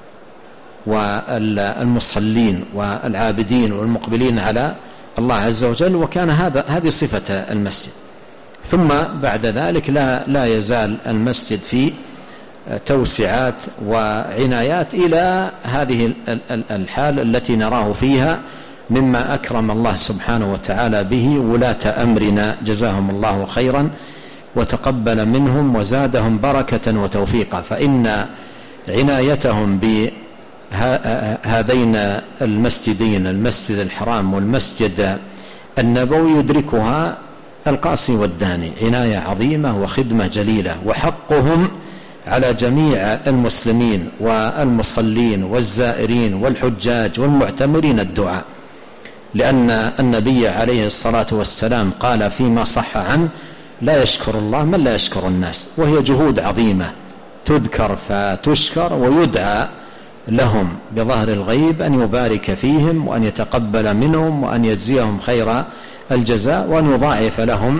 Speaker 2: والمصلين والعابدين والمقبلين على الله عز وجل، وكان هذه صفة المسجد. ثم بعد ذلك لا يزال المسجد في توسعات وعنايات إلى هذه الحال التي نراه فيها، مما أكرم الله سبحانه وتعالى به ولاة أمرنا جزاهم الله خيرا وتقبل منهم وزادهم بركة وتوفيقا. فإن عنايتهم بهذين المسجدين، المسجد الحرام والمسجد النبوي، يدركها القاسي والداني، عناية عظيمة وخدمة جليلة، وحقهم على جميع المسلمين والمصلين والزائرين والحجاج والمعتمرين الدعاء، لأن النبي عليه الصلاة والسلام قال فيما صح عنه: لا يشكر الله من لا يشكر الناس. وهي جهود عظيمة تذكر فتشكر، ويدعى لهم بظهر الغيب أن يبارك فيهم وأن يتقبل منهم وأن يجزيهم خير الجزاء وأن يضاعف لهم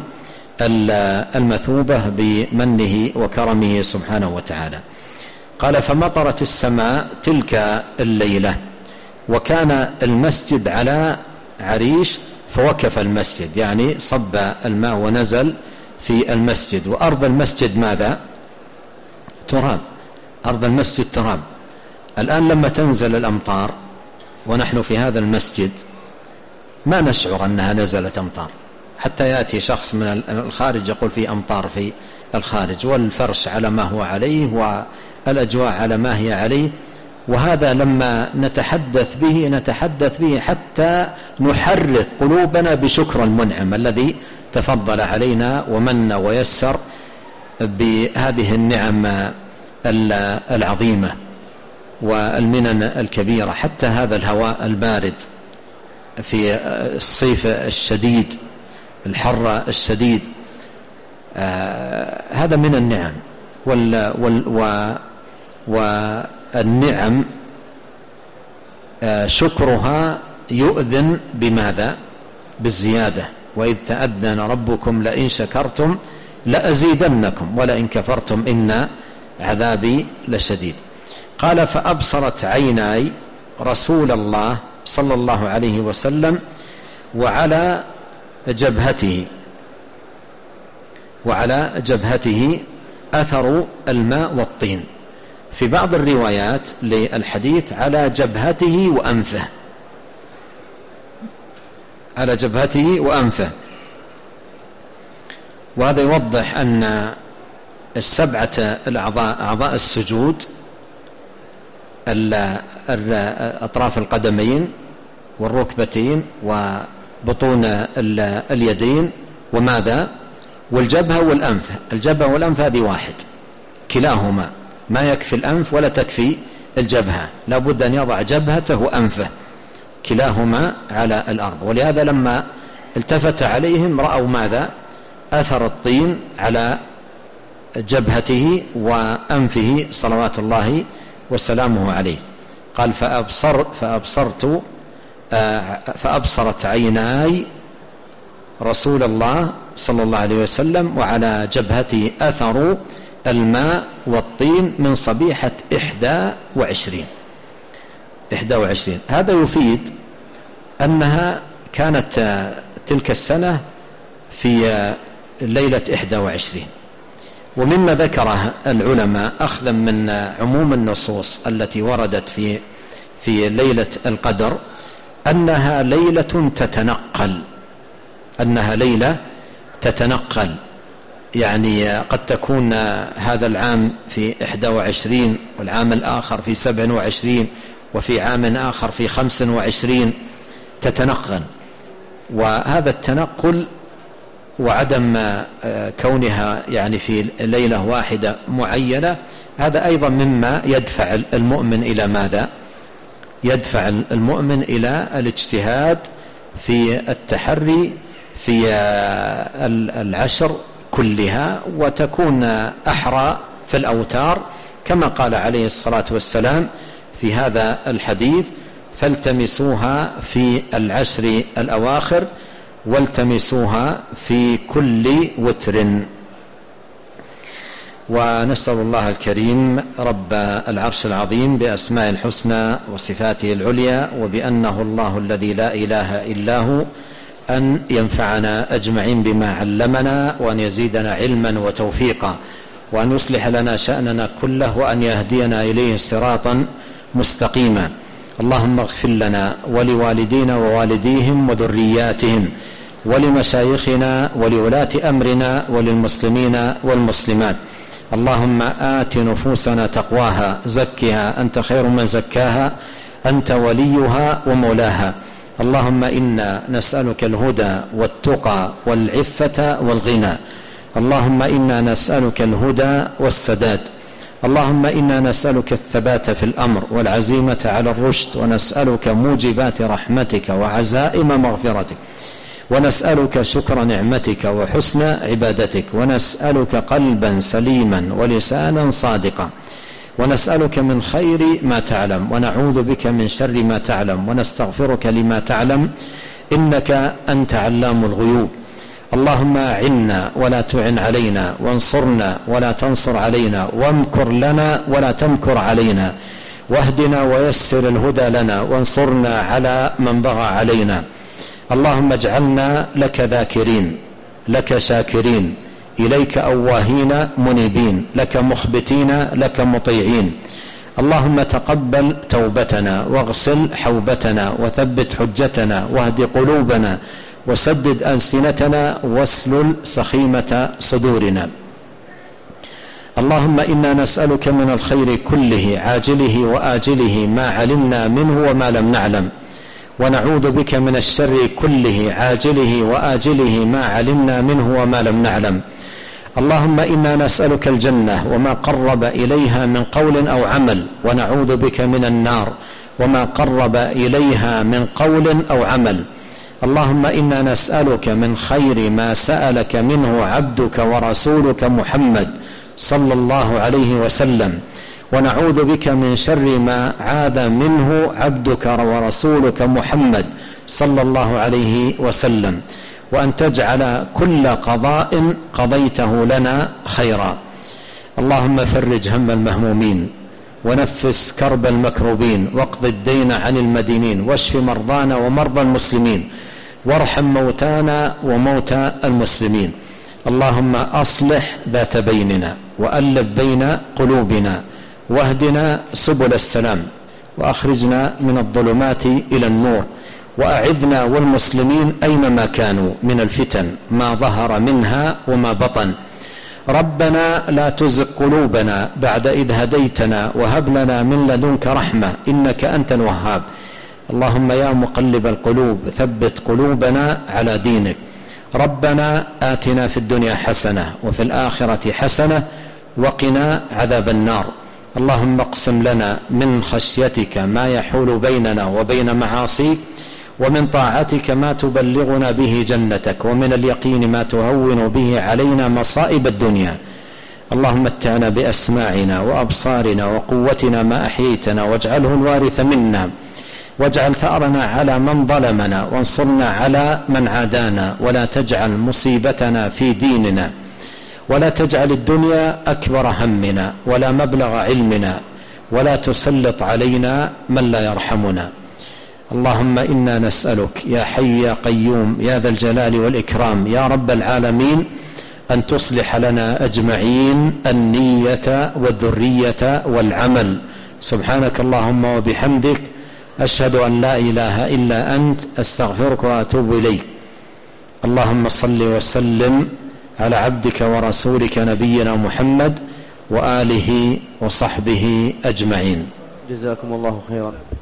Speaker 2: المثوبة بمنه وكرمه سبحانه وتعالى. قال: فمطرت السماء تلك الليلة، وكان المسجد على عريش، فوقف المسجد، يعني صب الماء ونزل في المسجد. وأرض المسجد ماذا؟ تراب، أرض المسجد تراب. الآن لما تنزل الأمطار ونحن في هذا المسجد ما نشعر أنها نزلت أمطار، حتى يأتي شخص من الخارج يقول في أمطار في الخارج، والفرش على ما هو عليه والأجواء على ما هي عليه. وهذا لما نتحدث به حتى نحرك قلوبنا بشكر المنعم الذي تفضل علينا ومن ويسر بهذه النعم العظيمة والمنن الكبيرة. حتى هذا الهواء البارد في الصيف الشديد، الحر الشديد، هذا من النعم. والنعم شكرها يؤذن بماذا؟ بالزيادة. وإذ تأذن ربكم لئن شكرتم لأزيدنكم ولئن كفرتم إن عذابي لشديد. قال: فأبصرت عيناي رسول الله صلى الله عليه وسلم وعلى جبهته أثر الماء والطين. في بعض الروايات للحديث على جبهته وأنفه، على جبهته وأنفه. وهذا يوضح أن السبعة الأعضاء، أعضاء السجود، أطراف القدمين والركبتين وبطون اليدين وماذا والجبهة والأنف. الجبهة والأنف هذه واحد، كلاهما ما يكفي الأنف ولا تكفي الجبهة، لا بد أن يضع جبهته وأنفه كلاهما على الأرض. ولهذا لما التفت عليهم رأوا ماذا؟ أثر الطين على جبهته وأنفه صلوات الله وسلامه عليه. قال فأبصرت عيناي رسول الله صلى الله عليه وسلم وعلى جبهته أثر الماء والطين من صبيحة 21. هذا يفيد أنها كانت تلك السنة في ليلة 21. ومما ذكره العلماء أخذا من عموم النصوص التي وردت في ليلة القدر أنها ليلة تتنقل، يعني قد تكون هذا العام في 21 والعام الآخر في 27 وفي عام آخر في 25 تتنقل. وهذا التنقل وعدم كونها يعني في ليلة واحدة معينة هذا أيضا مما يدفع المؤمن إلى ماذا؟ يدفع المؤمن إلى الاجتهاد في التحري في العشر كلها، وتكون أحرى في الأوتار كما قال عليه الصلاة والسلام في هذا الحديث: فالتمسوها في العشر الأواخر والتمسوها في كل وتر. ونسأل الله الكريم رب العرش العظيم بأسماء الحسنى وصفاته العليا وبأنه الله الذي لا إله إلا هو أن ينفعنا أجمعين بما علمنا، وأن يزيدنا علما وتوفيقا، وأن يصلح لنا شأننا كله، وأن يهدينا إليه صراطا مستقيما. اللهم اغفر لنا ولوالدينا ووالديهم وذرياتهم ولمشايخنا ولولاة أمرنا وللمسلمين والمسلمات. اللهم آت نفوسنا تقواها زكها أنت خير من زكاها أنت وليها ومولاها. اللهم إنا نسألك الهدى والتقى والعفة والغنى. اللهم إنا نسألك الهدى والسداد. اللهم إنا نسألك الثبات في الأمر والعزيمة على الرشد، ونسألك موجبات رحمتك وعزائم مغفرتك، ونسألك شكر نعمتك وحسن عبادتك، ونسألك قلبا سليما ولسانا صادقا، ونسألك من خير ما تعلم، ونعوذ بك من شر ما تعلم، ونستغفرك لما تعلم، إنك أنت علام الغيوب. اللهم أعنا ولا تعن علينا، وانصرنا ولا تنصر علينا، وامكر لنا ولا تمكر علينا، واهدنا ويسر الهدى لنا، وانصرنا على من بغى علينا. اللهم اجعلنا لك ذاكرين، لك شاكرين، إليك أواهين منيبين، لك مخبتين، لك مطيعين. اللهم تقبل توبتنا، واغسل حوبتنا، وثبت حجتنا، واهد قلوبنا، وسدد ألسنتنا، واسلل سخيمة صدورنا. اللهم إنا نسألك من الخير كله عاجله وآجله ما علمنا منه وما لم نعلم، ونعوذ بك من الشر كله عاجله وآجله ما علمنا منه وما لم نعلم. اللهم إنا نسألك الجنة وما قرب إليها من قول أو عمل، ونعوذ بك من النار وما قرب إليها من قول أو عمل. اللهم إنا نسألك من خير ما سألك منه عبدك ورسولك محمد صلى الله عليه وسلم، ونعوذ بك من شر ما عاذ منه عبدك ورسولك محمد صلى الله عليه وسلم، وأن تجعل كل قضاء قضيته لنا خيرا. اللهم فرج هم المهمومين، ونفس كرب المكروبين، واقض الدين عن المدينين، واشف مرضانا ومرضى المسلمين، وارحم موتانا وموتى المسلمين. اللهم أصلح ذات بيننا، وألف بين قلوبنا، واهدنا سبل السلام، وأخرجنا من الظلمات إلى النور، وأعذنا والمسلمين أينما كانوا من الفتن ما ظهر منها وما بطن. ربنا لا تزغ قلوبنا بعد إذ هديتنا وهب لنا من لدنك رحمة إنك أنت الوهاب. اللهم يا مقلب القلوب ثبت قلوبنا على دينك. ربنا آتنا في الدنيا حسنة وفي الآخرة حسنة وقنا عذاب النار. اللهم اقسم لنا من خشيتك ما يحول بيننا وبين معاصيك، ومن طاعتك ما تبلغنا به جنتك، ومن اليقين ما تهون به علينا مصائب الدنيا. اللهم متعنا بأسماعنا وأبصارنا وقوتنا ما أحييتنا، واجعله الوارث منا، واجعل ثأرنا على من ظلمنا، وانصرنا على من عادانا، ولا تجعل مصيبتنا في ديننا، ولا تجعل الدنيا أكبر همنا ولا مبلغ علمنا، ولا تسلط علينا من لا يرحمنا. اللهم إنا نسألك يا حي يا قيوم يا ذا الجلال والإكرام يا رب العالمين أن تصلح لنا أجمعين النية والذرية والعمل. سبحانك اللهم وبحمدك، أشهد أن لا إله إلا أنت، أستغفرك وأتوب إليك. اللهم صل وسلم على عبدك ورسولك نبينا محمد وآله وصحبه أجمعين.
Speaker 1: جزاكم الله خيرا.